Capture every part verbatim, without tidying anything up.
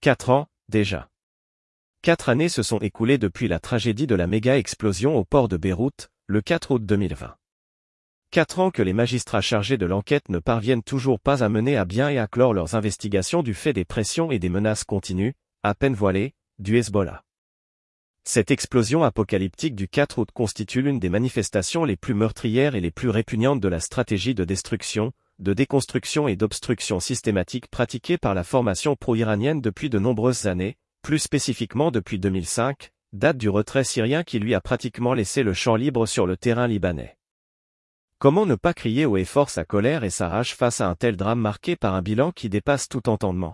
Quatre ans, déjà. Quatre années se sont écoulées depuis la tragédie de la méga-explosion au port de Beyrouth, le quatre août deux mille vingt. Quatre ans que les magistrats chargés de l'enquête ne parviennent toujours pas à mener à bien et à clore leurs investigations du fait des pressions et des menaces continues, à peine voilées, du Hezbollah. Cette explosion apocalyptique du quatre août constitue l'une des manifestations les plus meurtrières et les plus répugnantes de la stratégie de destruction, de déconstruction et d'obstruction systématique pratiquée par la formation pro-iranienne depuis de nombreuses années, plus spécifiquement depuis deux mille cinq, date du retrait syrien qui lui a pratiquement laissé le champ libre sur le terrain libanais. Comment ne pas crier haut et fort sa colère et sa rage face à un tel drame marqué par un bilan qui dépasse tout entendement.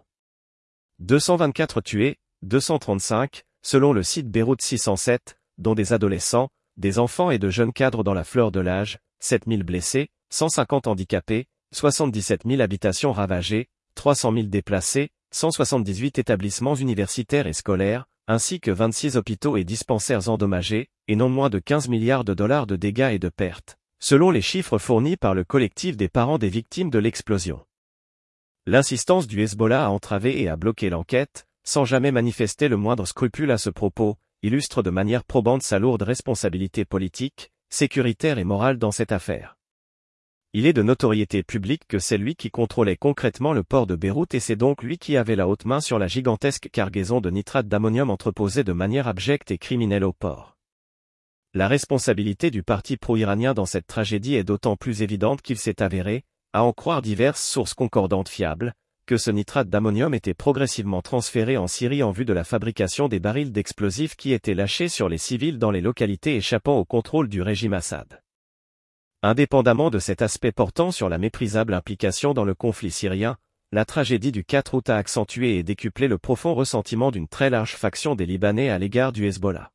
deux cent vingt-quatre tués, deux cent trente-cinq, selon le site Beyrouth six cent sept, dont des adolescents, des enfants et de jeunes cadres dans la fleur de l'âge, sept mille blessés, cent cinquante handicapés, soixante-dix-sept mille habitations ravagées, trois cent mille déplacés, cent soixante-dix-huit établissements universitaires et scolaires, ainsi que vingt-six hôpitaux et dispensaires endommagés, et non moins de quinze milliards de dollars de dégâts et de pertes, selon les chiffres fournis par le collectif des parents des victimes de l'explosion. L'insistance du Hezbollah à entraver et à bloquer l'enquête, sans jamais manifester le moindre scrupule à ce propos, illustre de manière probante sa lourde responsabilité politique, sécuritaire et morale dans cette affaire. Il est de notoriété publique que c'est lui qui contrôlait concrètement le port de Beyrouth et c'est donc lui qui avait la haute main sur la gigantesque cargaison de nitrate d'ammonium entreposée de manière abjecte et criminelle au port. La responsabilité du parti pro-iranien dans cette tragédie est d'autant plus évidente qu'il s'est avéré, à en croire diverses sources concordantes fiables, que ce nitrate d'ammonium était progressivement transféré en Syrie en vue de la fabrication des barils d'explosifs qui étaient lâchés sur les civils dans les localités échappant au contrôle du régime Assad. Indépendamment de cet aspect portant sur la méprisable implication dans le conflit syrien, la tragédie du quatre août a accentué et décuplé le profond ressentiment d'une très large faction des Libanais à l'égard du Hezbollah.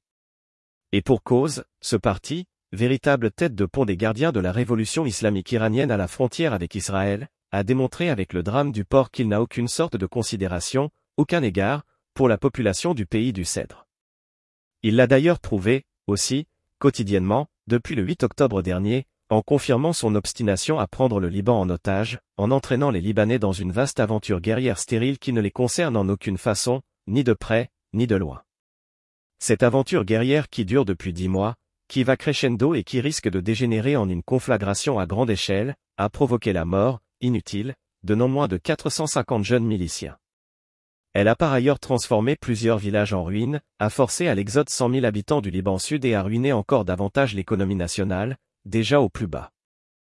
Et pour cause, ce parti, véritable tête de pont des gardiens de la révolution islamique iranienne à la frontière avec Israël, a démontré avec le drame du port qu'il n'a aucune sorte de considération, aucun égard, pour la population du pays du Cèdre. Il l'a d'ailleurs prouvé, aussi, quotidiennement, depuis le huit octobre dernier, en confirmant son obstination à prendre le Liban en otage, en entraînant les Libanais dans une vaste aventure guerrière stérile qui ne les concerne en aucune façon, ni de près, ni de loin. Cette aventure guerrière qui dure depuis dix mois, qui va crescendo et qui risque de dégénérer en une conflagration à grande échelle, a provoqué la mort, inutile, de non moins de quatre cent cinquante jeunes miliciens. Elle a par ailleurs transformé plusieurs villages en ruines, a forcé à l'exode cent mille habitants du Liban Sud et a ruiné encore davantage l'économie nationale, déjà au plus bas.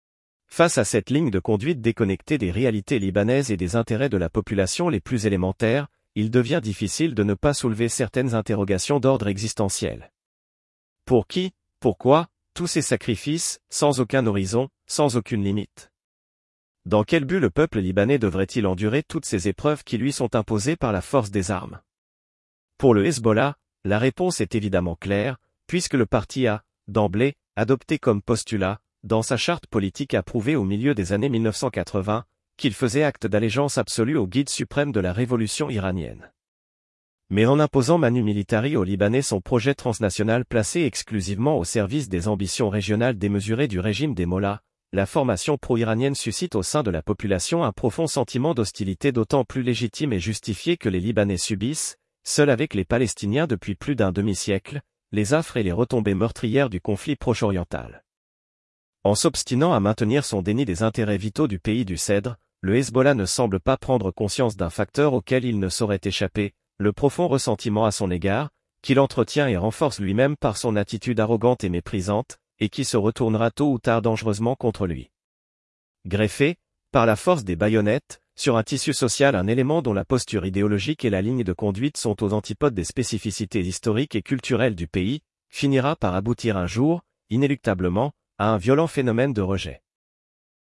Face à cette ligne de conduite déconnectée des réalités libanaises et des intérêts de la population les plus élémentaires, il devient difficile de ne pas soulever certaines interrogations d'ordre existentiel. Pour qui, pourquoi, tous ces sacrifices, sans aucun horizon, sans aucune limite? Dans quel but le peuple libanais devrait-il endurer toutes ces épreuves qui lui sont imposées par la force des armes? Pour le Hezbollah, la réponse est évidemment claire, puisque le parti a, d'emblée, adopté comme postulat, dans sa charte politique approuvée au milieu des années mille neuf cent quatre-vingts, qu'il faisait acte d'allégeance absolue au guide suprême de la révolution iranienne. Mais en imposant manu militari aux Libanais son projet transnational placé exclusivement au service des ambitions régionales démesurées du régime des Mollahs, la formation pro-iranienne suscite au sein de la population un profond sentiment d'hostilité d'autant plus légitime et justifié que les Libanais subissent, seuls avec les Palestiniens depuis plus d'un demi-siècle, les affres et les retombées meurtrières du conflit proche-oriental. En s'obstinant à maintenir son déni des intérêts vitaux du pays du Cèdre, le Hezbollah ne semble pas prendre conscience d'un facteur auquel il ne saurait échapper, le profond ressentiment à son égard, qu'il entretient et renforce lui-même par son attitude arrogante et méprisante, et qui se retournera tôt ou tard dangereusement contre lui. Greffé, par la force des baïonnettes, sur un tissu social un élément dont la posture idéologique et la ligne de conduite sont aux antipodes des spécificités historiques et culturelles du pays, finira par aboutir un jour, inéluctablement, à un violent phénomène de rejet.